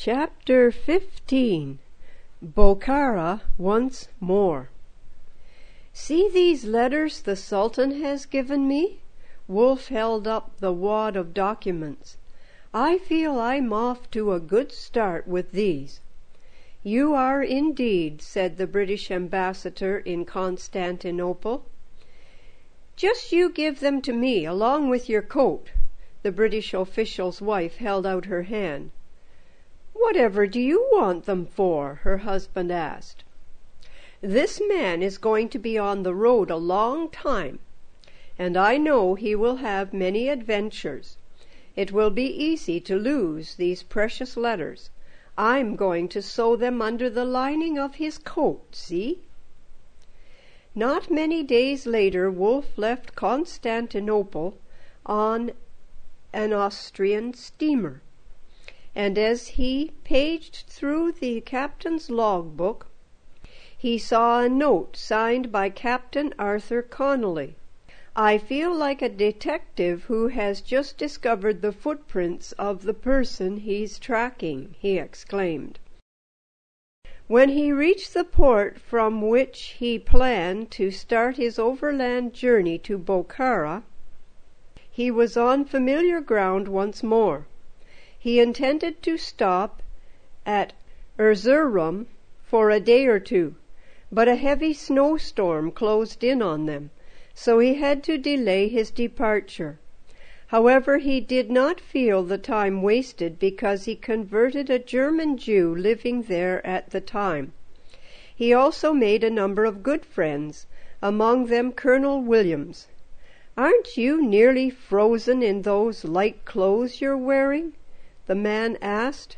Chapter 15. Bokhara once more. See these letters the Sultan has given me? Wolf held up the wad of documents. I feel I'm off to a good start with these. You are indeed, said the British ambassador in Constantinople. Just you give them to me, along with your coat. The British official's wife held out her hand. Whatever do you want them for? Her husband asked. This man is going to be on the road a long time, and I know he will have many adventures. It will be easy to lose these precious letters. I'm going to sew them under the lining of his coat, see? Not many days later, Wolf left Constantinople on an Austrian steamer, and as he paged through the captain's logbook, he saw a note signed by Captain Arthur Connolly. I feel like a detective who has just discovered the footprints of the person he's tracking, he exclaimed. When he reached the port from which he planned to start his overland journey to Bokhara, he was on familiar ground once more. He intended to stop at Erzurum for a day or two, but a heavy snowstorm closed in on them, so he had to delay his departure. However, he did not feel the time wasted because he converted a German Jew living there at the time. He also made a number of good friends, among them Colonel Williams. Aren't you nearly frozen in those light clothes you're wearing? The man asked.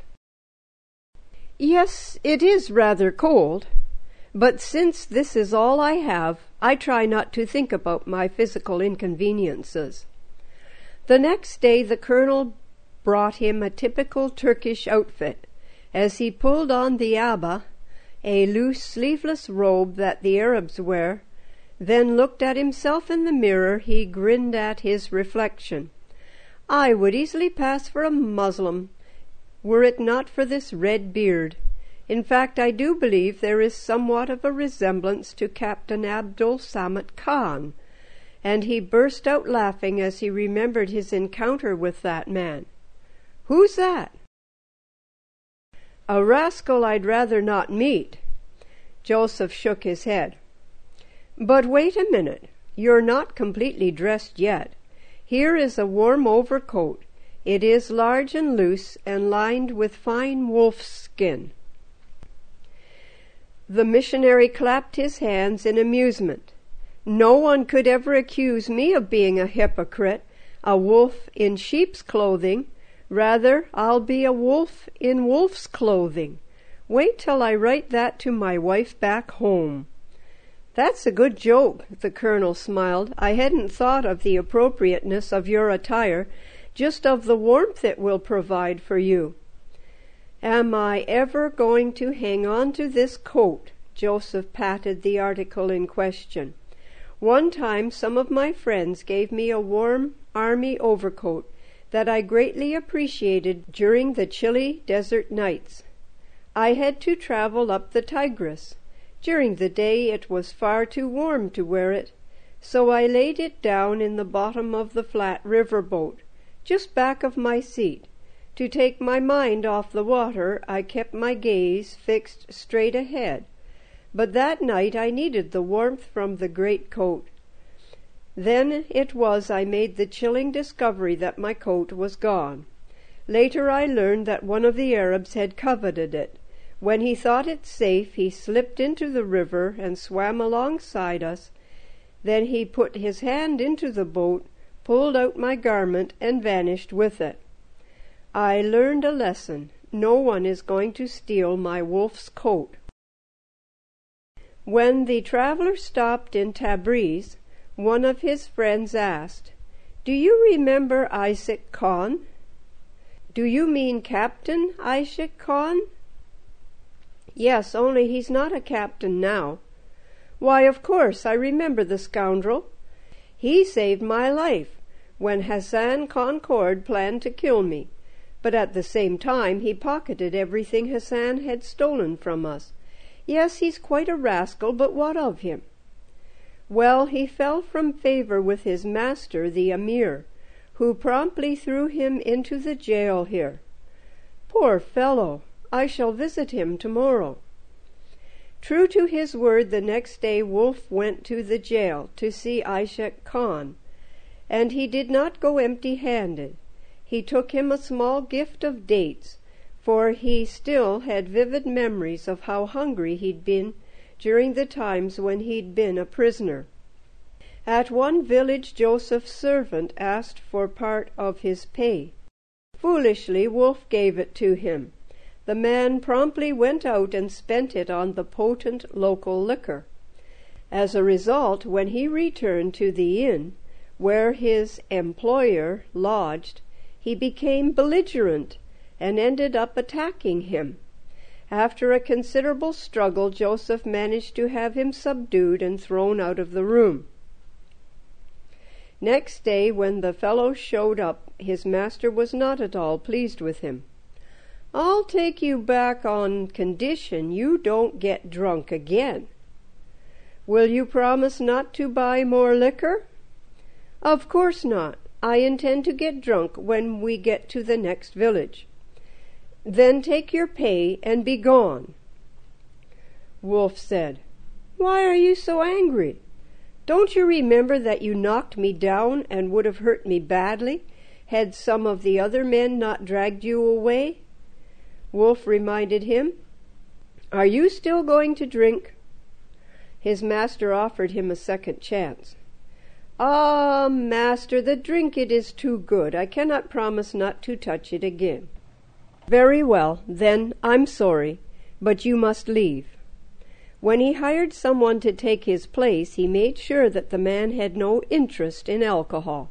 Yes, it is rather cold, but since this is all I have, I try not to think about my physical inconveniences. The next day the colonel brought him a typical Turkish outfit. As he pulled on the abba, a loose sleeveless robe that the Arabs wear, then looked at himself in the mirror, he grinned at his reflection. I would easily pass for a Muslim, were it not for this red beard. In fact, I do believe there is somewhat of a resemblance to Captain Abdul Samad Khan, and he burst out laughing as he remembered his encounter with that man. Who's that? A rascal I'd rather not meet. Joseph shook his head. But wait a minute, you're not completely dressed yet. Here is a warm overcoat. It is large and loose and lined with fine wolf's skin. The missionary clapped his hands in amusement. No one could ever accuse me of being a hypocrite, a wolf in sheep's clothing. Rather, I'll be a wolf in wolf's clothing. Wait till I write that to my wife back home. That's a good joke, the colonel smiled. I hadn't thought of the appropriateness of your attire, just of the warmth it will provide for you. Am I ever going to hang on to this coat? Joseph patted the article in question. One time some of my friends gave me a warm army overcoat that I greatly appreciated during the chilly desert nights. I had to travel up the Tigris. During the day it was far too warm to wear it, so I laid it down in the bottom of the flat river boat, just back of my seat. To take my mind off the water, I kept my gaze fixed straight ahead. But that night I needed the warmth from the great coat. Then it was I made the chilling discovery that my coat was gone. Later I learned that one of the Arabs had coveted it. When he thought it safe, he slipped into the river and swam alongside us. Then he put his hand into the boat, pulled out my garment, and vanished with it. I learned a lesson. No one is going to steal my wolf's coat. When the traveler stopped in Tabriz, one of his friends asked, Do you remember Isaac Khan? Do you mean Captain Isaac Khan? Yes, only he's not a captain now. Why, of course, I remember the scoundrel. He saved my life when Hassan Concord planned to kill me. but at the same time he pocketed everything Hassan had stolen from us. Yes, he's quite a rascal, but what of him? Well, he fell from favor with his master, the Emir, who promptly threw him into the jail here. Poor fellow! I shall visit him tomorrow." True to his word, the next day Wulf went to the jail to see Ishak Khan, and he did not go empty-handed. He took him a small gift of dates, for he still had vivid memories of how hungry he'd been during the times when he'd been a prisoner. At one village Joseph's servant asked for part of his pay. Foolishly Wulf gave it to him. The man promptly went out and spent it on the potent local liquor. As a result, when he returned to the inn where his employer lodged, he became belligerent and ended up attacking him. After a considerable struggle, Joseph managed to have him subdued and thrown out of the room. Next day, when the fellow showed up, his master was not at all pleased with him. "I'll take you back on condition you don't get drunk again." "Will you promise not to buy more liquor?" "Of course not. I intend to get drunk when we get to the next village." "Then take your pay and be gone." Wulf said, "Why are you so angry? Don't you remember that you knocked me down and would have hurt me badly had some of the other men not dragged you away?" Wulf reminded him. "Are you still going to drink?" His master offered him a second chance. "Ah, master, the drink it is too good. I cannot promise not to touch it again." "Very well, then I'm sorry, but you must leave." When he hired someone to take his place, he made sure that the man had no interest in alcohol.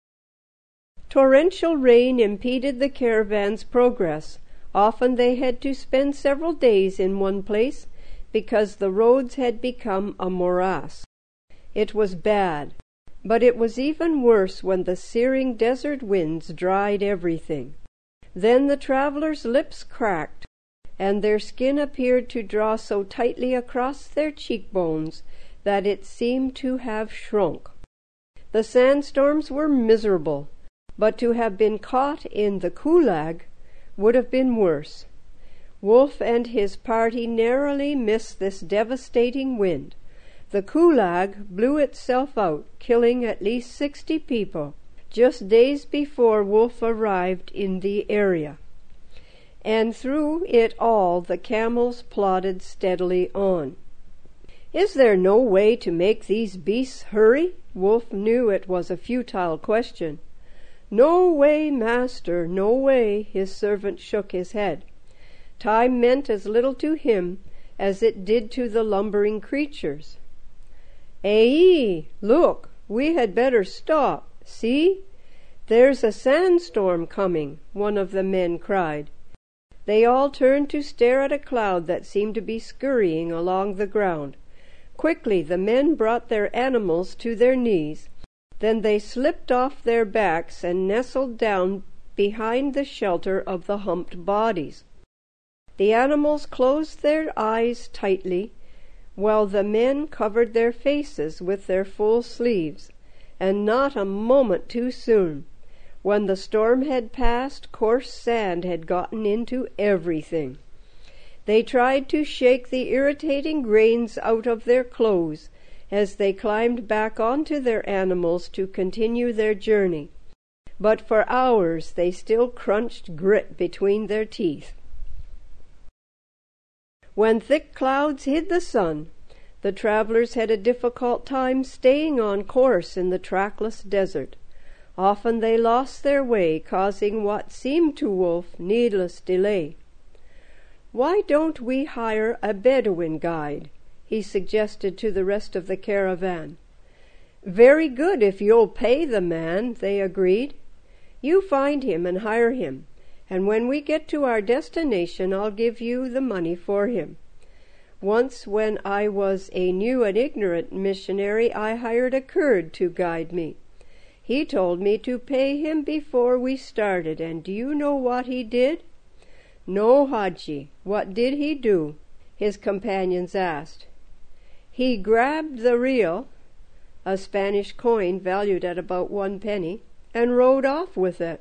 Torrential rain impeded the caravan's progress. Often they had to spend several days in one place because the roads had become a morass. It was bad, but it was even worse when the searing desert winds dried everything. Then the travelers' lips cracked, and their skin appeared to draw so tightly across their cheekbones that it seemed to have shrunk. The sandstorms were miserable, but to have been caught in the Kulag would have been worse. Wulf and his party narrowly missed this devastating wind. The Kulag blew itself out, killing at least 60 people, just days before Wulf arrived in the area. And through it all the camels plodded steadily on. "Is there no way to make these beasts hurry?" Wulf knew it was a futile question. "No way, master, no way," his servant shook his head. Time meant as little to him as it did to the lumbering creatures. "Aye, look, we had better stop. See, there's a sandstorm coming," one of the men cried. They all turned to stare at a cloud that seemed to be scurrying along the ground. Quickly the men brought their animals to their knees. Then they slipped off their backs and nestled down behind the shelter of the humped bodies. The animals closed their eyes tightly, while the men covered their faces with their full sleeves, and not a moment too soon. When the storm had passed, coarse sand had gotten into everything. They tried to shake the irritating grains out of their clothes as they climbed back onto their animals to continue their journey. But for hours they still crunched grit between their teeth. When thick clouds hid the sun, the travelers had a difficult time staying on course in the trackless desert. Often they lost their way, causing what seemed to Wulf needless delay. "Why don't we hire a Bedouin guide?" he suggested to the rest of the caravan. "Very good, if you'll pay the man," they agreed. "You find him and hire him, and when we get to our destination I'll give you the money for him. Once when I was a new and ignorant missionary I hired a Kurd to guide me. He told me to pay him before we started, and do you know what he did?" "No, Hadji, what did he do?" his companions asked. "He grabbed the real, a Spanish coin valued at about 1 penny, and rode off with it."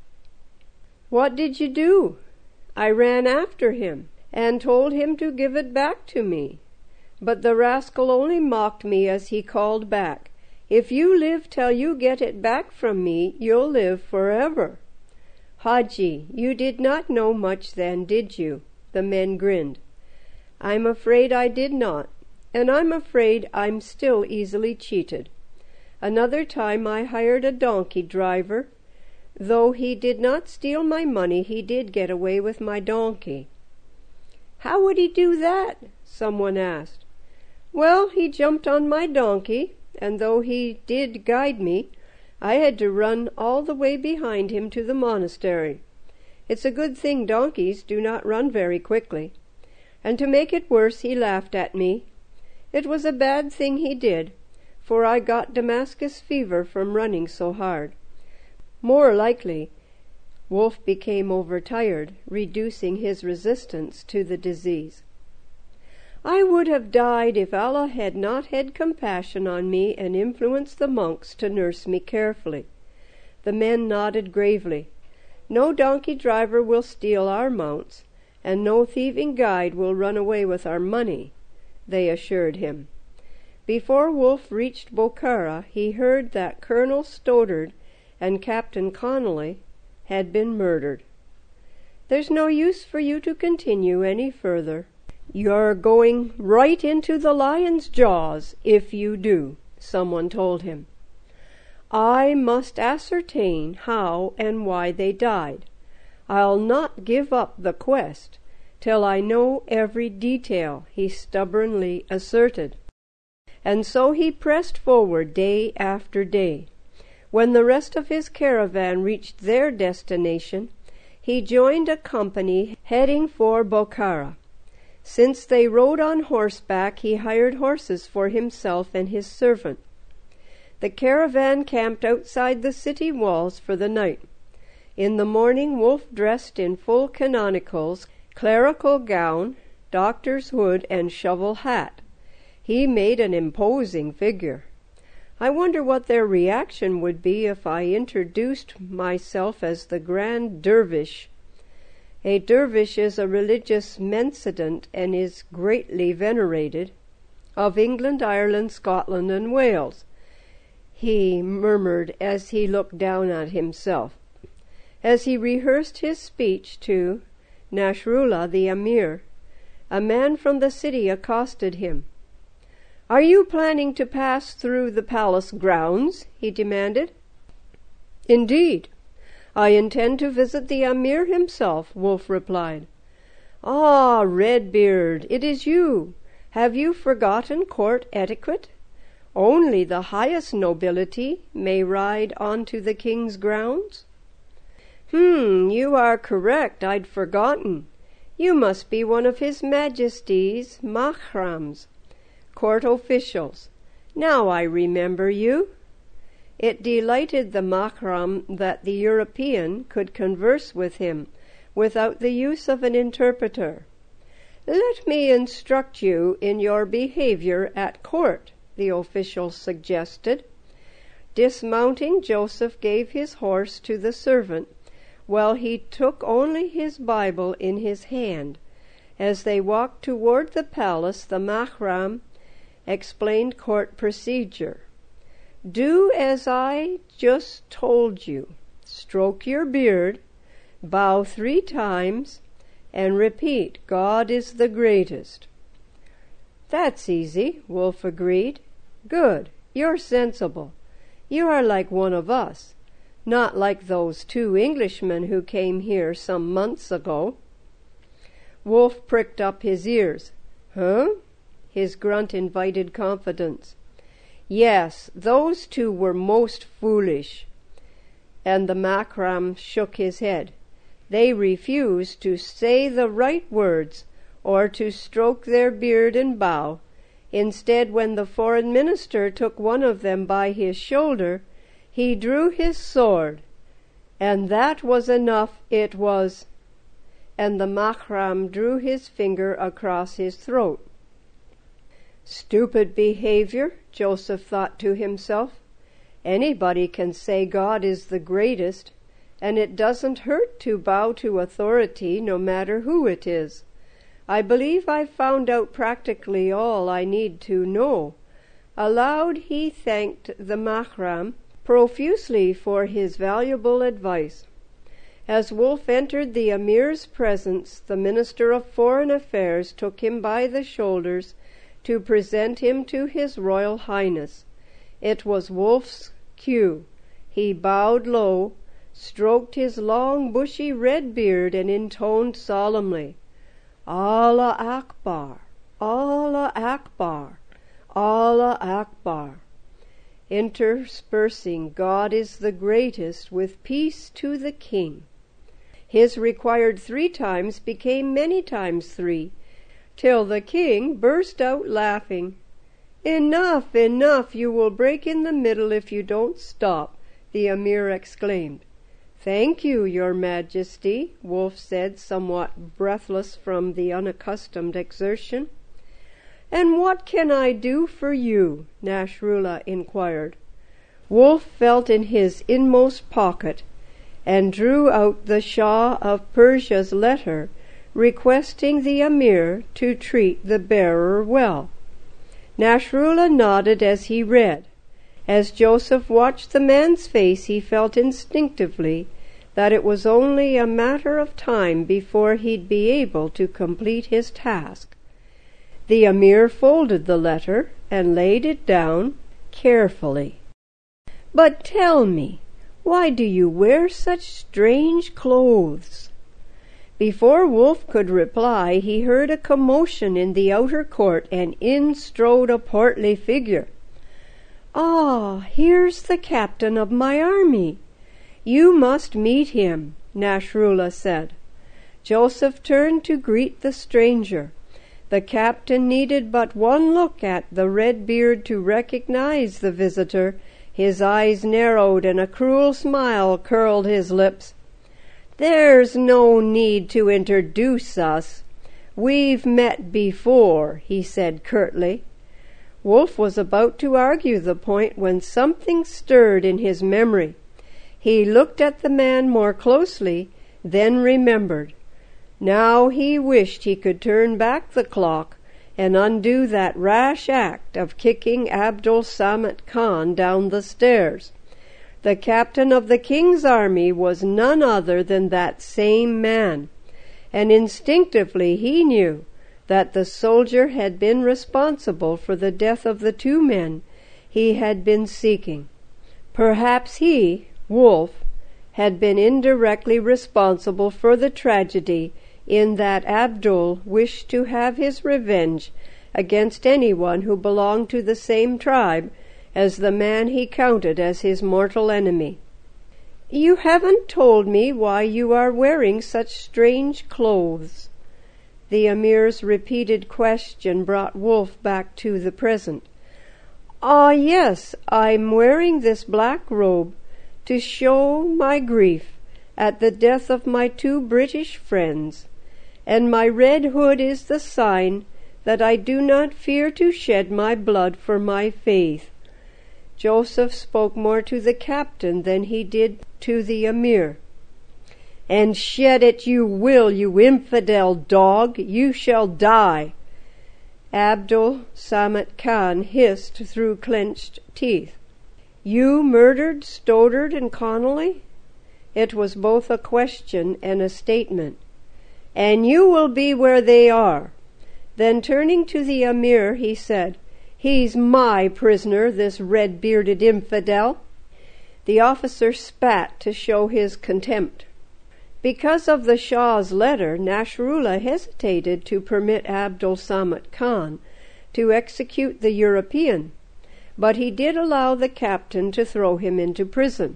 "What did you do?" "I ran after him and told him to give it back to me. But the rascal only mocked me as he called back, 'If you live till you get it back from me, you'll live forever.'" "Hadji, you did not know much then, did you?" The men grinned. "I'm afraid I did not, and I'm afraid I'm still easily cheated. Another time I hired a donkey driver. Though he did not steal my money, he did get away with my donkey." "How would he do that?" someone asked. "Well, he jumped on my donkey, and though he did guide me, I had to run all the way behind him to the monastery. It's a good thing donkeys do not run very quickly. And to make it worse, he laughed at me. It was a bad thing he did, for I got Damascus fever from running so hard. More likely, Wolf became overtired, reducing his resistance to the disease. "I would have died if Allah had not had compassion on me and influenced the monks to nurse me carefully." The men nodded gravely. "No donkey driver will steal our mounts, and no thieving guide will run away with our money," they assured him. Before Wolf reached Bokhara, he heard that Colonel Stoddard and Captain Connolly had been murdered. "There's no use for you to continue any further. You're going right into the lion's jaws if you do," someone told him. "I must ascertain how and why they died. I'll not give up the quest till I know every detail," he stubbornly asserted. And so he pressed forward day after day. When the rest of his caravan reached their destination, he joined a company heading for Bokhara. Since they rode on horseback, he hired horses for himself and his servant. The caravan camped outside the city walls for the night. In the morning, Wolf dressed in full canonicals, clerical gown, doctor's hood, and shovel hat. He made an imposing figure. I wonder what their reaction would be if I introduced myself as the Grand Dervish. A dervish is a religious mendicant and is greatly venerated, of England, Ireland, Scotland, and Wales, he murmured as he looked down at himself. As he rehearsed his speech to Nasrullah the Emir, a man from the city accosted him. "Are you planning to pass through the palace grounds?" he demanded. "Indeed, I intend to visit the Emir himself," Wolf replied. "Ah, Redbeard, it is you. Have you forgotten court etiquette? Only the highest nobility may ride onto the king's grounds." You are correct. I'd forgotten. You must be one of His Majesty's Mahrams, court officials. Now I remember you." It delighted the Mahram that the European could converse with him without the use of an interpreter. "Let me instruct you in your behavior at court," the official suggested. Dismounting, Joseph gave his horse to the servant, while he took only his Bible in his hand. As they walked toward the palace, the Mahram explained court procedure. "Do as I just told you. Stroke your beard, bow 3 times, and repeat, 'God is the greatest.'" "That's easy," Wolf agreed. "Good. You're sensible. You are like one of us, not like those 2 Englishmen who came here some months ago." Wolf pricked up his ears. "Huh?" His grunt invited confidence. "Yes, those 2 were most foolish." And the Mahram shook his head. "They refused to say the right words or to stroke their beard and bow. Instead, when the foreign minister took one of them by his shoulder, He drew his sword, and that was enough, it was. And the Mahram drew his finger across his throat. Stupid behavior, Joseph thought to himself. Anybody can say God is the greatest, and it doesn't hurt to bow to authority, no matter who it is. I believe I've found out practically all I need to know. Aloud he thanked the Mahram profusely for his valuable advice. As Wolf entered the Amir's presence, the Minister of Foreign Affairs took him by the shoulders to present him to His Royal Highness. It was Wolf's cue. He bowed low, stroked his long bushy red beard, and intoned solemnly, Allah Akbar, Allah Akbar, Allah Akbar, interspersing God is the greatest with peace to the king. His required 3 times became many times 3, till the king burst out laughing. Enough, enough, you will break in the middle if you don't stop, the Emir exclaimed. Thank you, your majesty, Wolf said, somewhat breathless from the unaccustomed exertion. And what can I do for you? Nasrullah inquired. Wolf felt in his inmost pocket and drew out the Shah of Persia's letter requesting the Emir to treat the bearer well. Nasrullah nodded as he read. As Joseph watched the man's face, he felt instinctively that it was only a matter of time before he'd be able to complete his task. The Emir folded the letter and laid it down carefully. But tell me, why do you wear such strange clothes? Before Wolf could reply, he heard a commotion in the outer court, and in strode a portly figure. Ah, here's the captain of my army. You must meet him, Nasrullah said. Joseph turned to greet the stranger. The captain needed but one look at the red beard to recognize the visitor. His eyes narrowed and a cruel smile curled his lips. There's no need to introduce us. We've met before, he said curtly. Wolf was about to argue the point when something stirred in his memory. He looked at the man more closely, then remembered. Now he wished he could turn back the clock and undo that rash act of kicking Abdul Samad Khan down the stairs. The captain of the king's army was none other than that same man, and instinctively he knew that the soldier had been responsible for the death of the 2 men he had been seeking. Perhaps he, Wolf, had been indirectly responsible for the tragedy in that Abdul wished to have his revenge against anyone who belonged to the same tribe as the man he counted as his mortal enemy. You haven't told me why you are wearing such strange clothes. The Emir's repeated question brought Wolf back to the present. Ah, yes, I'm wearing this black robe to show my grief at the death of my 2 British friends, and my red hood is the sign that I do not fear to shed my blood for my faith. Joseph spoke more to the captain than he did to the Emir. And shed it you will, you infidel dog, you shall die. Abdul Samad Khan hissed through clenched teeth. You murdered Stoddard and Connolly? It was both a question and a statement. And you will be where they are. Then turning to the Emir, he said, He's my prisoner, this red-bearded infidel. The officer spat to show his contempt. Because of the Shah's letter, Nasrullah hesitated to permit Abdul Samad Khan to execute the European, but he did allow the captain to throw him into prison.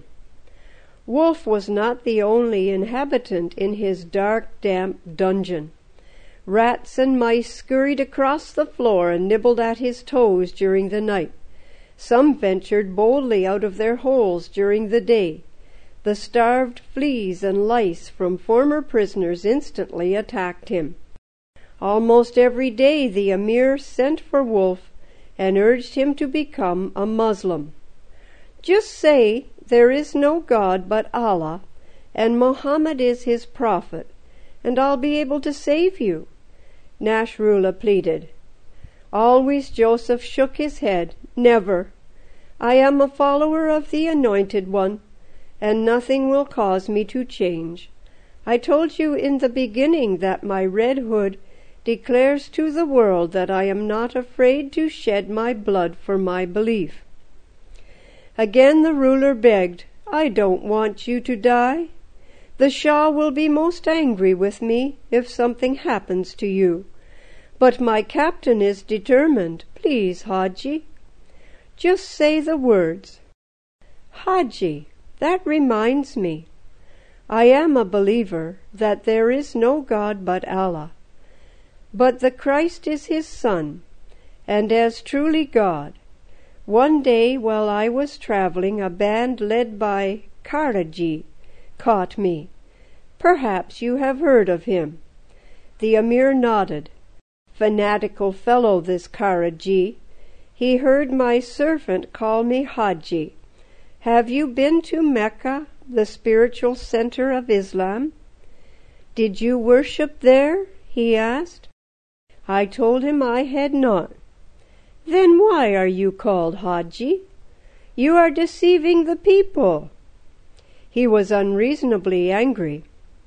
Wolf was not the only inhabitant in his dark, damp dungeon. Rats and mice scurried across the floor and nibbled at his toes during the night. Some ventured boldly out of their holes during the day. The starved fleas and lice from former prisoners instantly attacked him. Almost every day the Emir sent for Wolf and urged him to become a Muslim. "Just say there is no God but Allah, and Muhammad is his prophet, and I'll be able to save you," Nasrullah pleaded. Always Joseph shook his head. "Never. I am a follower of the Anointed One, and nothing will cause me to change. I told you in the beginning that my red hood declares to the world that I am not afraid to shed my blood for my belief." Again the ruler begged, "I don't want you to die. The Shah will be most angry with me if something happens to you. But my captain is determined. Please, Haji, just say the words." "Haji, that reminds me. I am a believer that there is no God but Allah, but the Christ is his son, and as truly God. One day while I was traveling, a band led by Karaji caught me. Perhaps you have heard of him." The Emir nodded. "Fanatical fellow, this Karaji. He heard my servant call me Haji. Have you been to Mecca, the spiritual center of Islam? Did you worship there?" he asked. I told him I had not. "Then why are you called Haji? You are deceiving the people." He was unreasonably angry.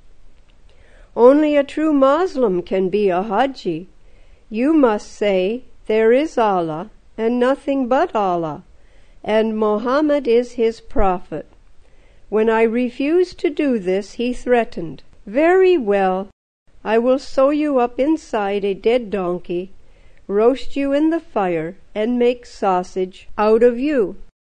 "Only a true Moslem can be a Haji. You must say, there is Allah and nothing but Allah, and Muhammad is his prophet." When I refused to do this, he threatened, "Very well, I will sew you up inside a dead donkey, roast you in the fire, and make sausage out of you."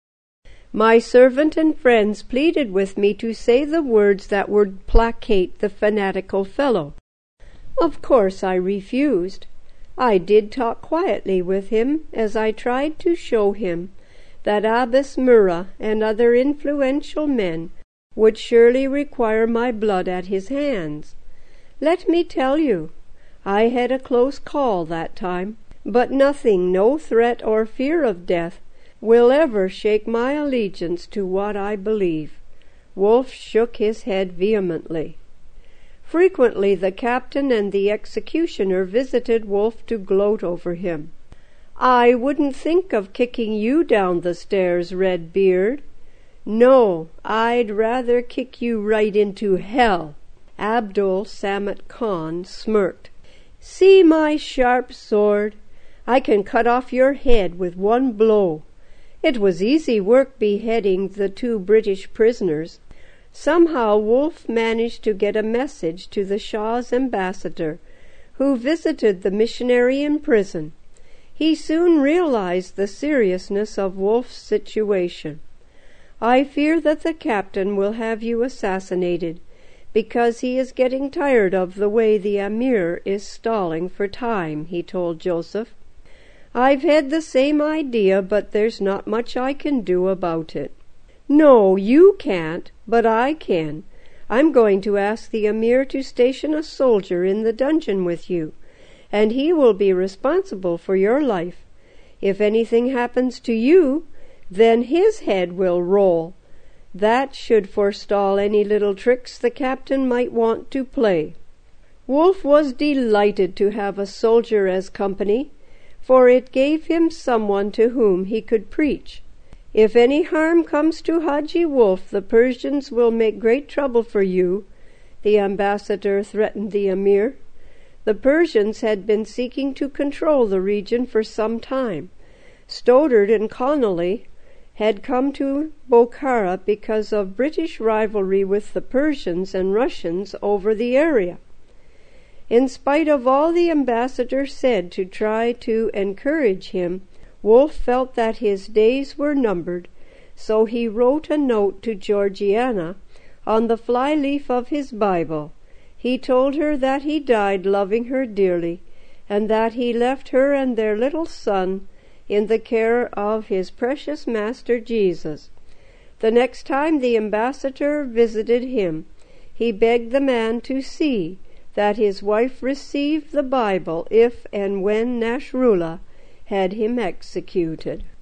My servant and friends pleaded with me to say the words that would placate the fanatical fellow. Of course I refused. I did talk quietly with him as I tried to show him that Abbas Murrah and other influential men would surely require my blood at his hands. Let me tell you, I had a close call that time, but nothing, no threat or fear of death, will ever shake my allegiance to what I believe." Wolf shook his head vehemently. Frequently the captain and the executioner visited Wolf to gloat over him. "I wouldn't think of kicking you down the stairs, Red Beard. No, I'd rather kick you right into hell." Abdul Samad Khan smirked. "See my sharp sword? I can cut off your head with one blow. It was easy work beheading the 2 British prisoners." Somehow Wolf managed to get a message to the Shah's ambassador, who visited the missionary in prison. He soon realized the seriousness of Wolf's situation. "I fear that the captain will have you assassinated, because he is getting tired of the way the Emir is stalling for time," he told Joseph. "I've had the same idea, but there's not much I can do about it." "No, you can't, but I can. I'm going to ask the Emir to station a soldier in the dungeon with you, and he will be responsible for your life. If anything happens to you, then his head will roll. That should forestall any little tricks the captain might want to play." Wolf was delighted to have a soldier as company, for it gave him someone to whom he could preach. "If any harm comes to Haji Wolf, the Persians will make great trouble for you," the ambassador threatened the Emir. The Persians had been seeking to control the region for some time. Stoddard and Connolly had come to Bokhara because of British rivalry with the Persians and Russians over the area. In spite of all the ambassador said to try to encourage him, Wolf felt that his days were numbered, so he wrote a note to Georgiana on the fly-leaf of his Bible. He told her that he died loving her dearly, and that he left her and their little son in the care of his precious master Jesus. The next time the ambassador visited him, he begged the man to see that his wife received the Bible if and when Nasrullah had him executed.